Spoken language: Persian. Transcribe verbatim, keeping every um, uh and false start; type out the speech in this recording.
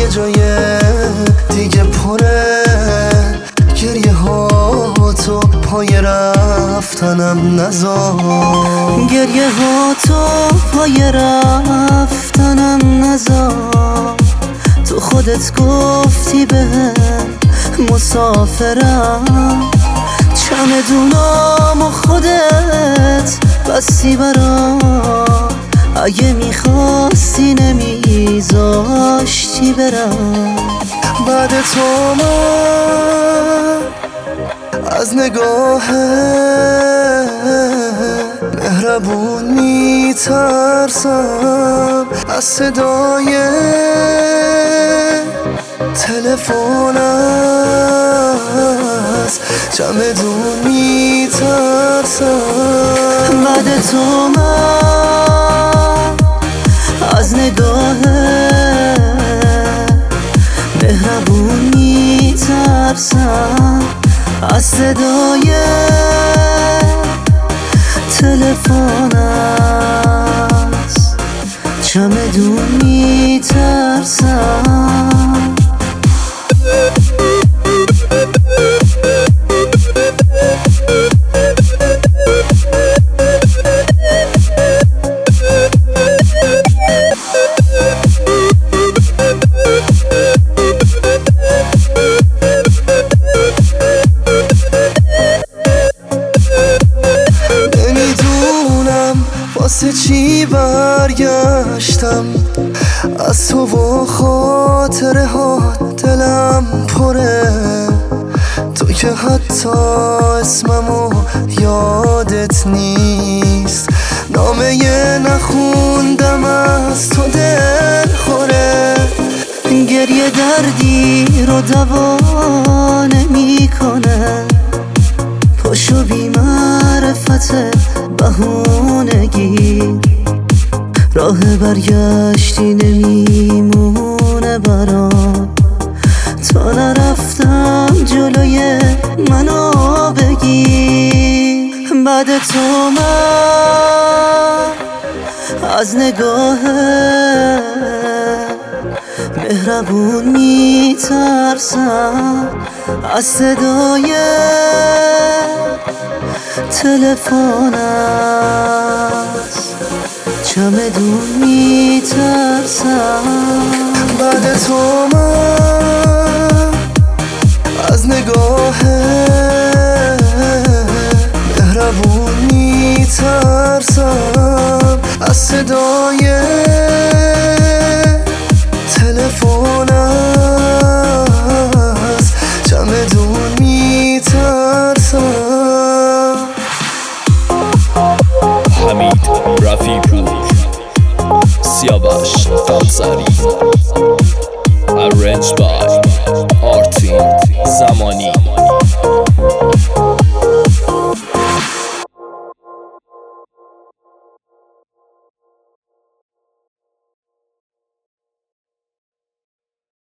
یه جای دیگه پره گریه ها تو پای رفتنم نذار، گریه ها تو پای رفتنم نذار. تو خودت گفتی بهم مسافرم، چمدونام و خودت بستی برام. اگه میخواستی نمیذاشتی برم. بعد تو من از نگاه مهربون میترسم، از صدای تلفن از چمدون میترسم. بعد تو من از نگاه مهربون میترسم، از صدای تلفن از چمدون میترسم. واسه چی برگشتم از تو و خاطره ها دلم پره. تو که حتی اسممو یادت نیست، نامه نخوندم از تو دل خوره. گریه دردی رو دوا نمیکنه، پاشو بی معرفت بهونگی، راه برگشتی نمیمونه برام. تا نرفتم جلوی منو بگی. بعد تو من از نگاه مهربون میترسم، از صدای تلفن از چمدون میترسم. بعد تو من از نگاه مهربون میترسم، از صدای